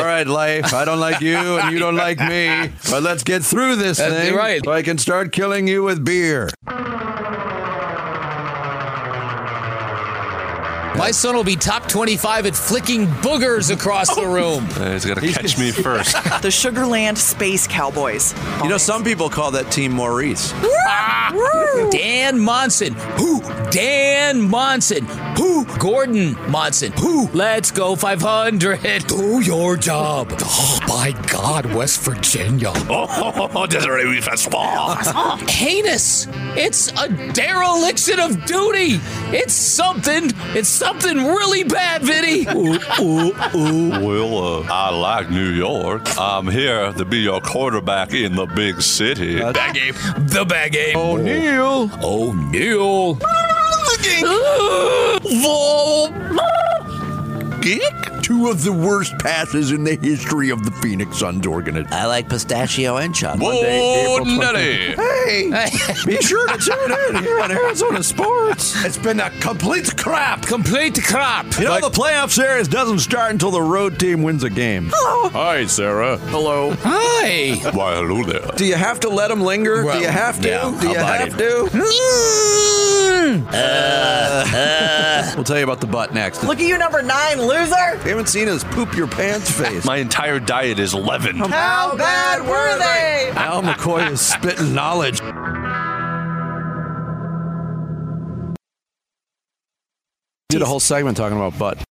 right, life. I don't like you, and you don't like me. But let's get through this thing. Right. So I can start killing you with beer. My son will be top 25 at flicking boogers across the room. He's got to catch me first. The Sugarland Space Cowboys. You know, some people call that team Maurice. Dan Monson. Who? Dan Monson. Who? Gordon Monson. Who? Let's go 500. Do your job. Oh, by God, West Virginia. Oh, Desiree Festival. Heinous. It's a dereliction of duty. It's something really bad, Vinny. Well, I like New York. I'm here to be your quarterback in the big city. Bag game. The bag game. O'Neal. O'Neal. Two of the worst passes in the history of the Phoenix Suns organization. I like pistachio and chocolate. Whoa, Nelly. Hey, be sure to tune in here on Arizona Sports. It's been a complete crap. Complete crap. You know, the playoff series doesn't start until the road team wins a game. Hi, Sarah. Hello. Hi. Why, hello there. Do you have to let them linger? Well, Do you have to? yeah, Do you how about have to? We'll tell you about the butt next. Look at you, number 9, loser. We haven't seen his poop your pants face. My entire diet is 11. How bad were they? Al McCoy is spitting knowledge. Did a whole segment talking about butt.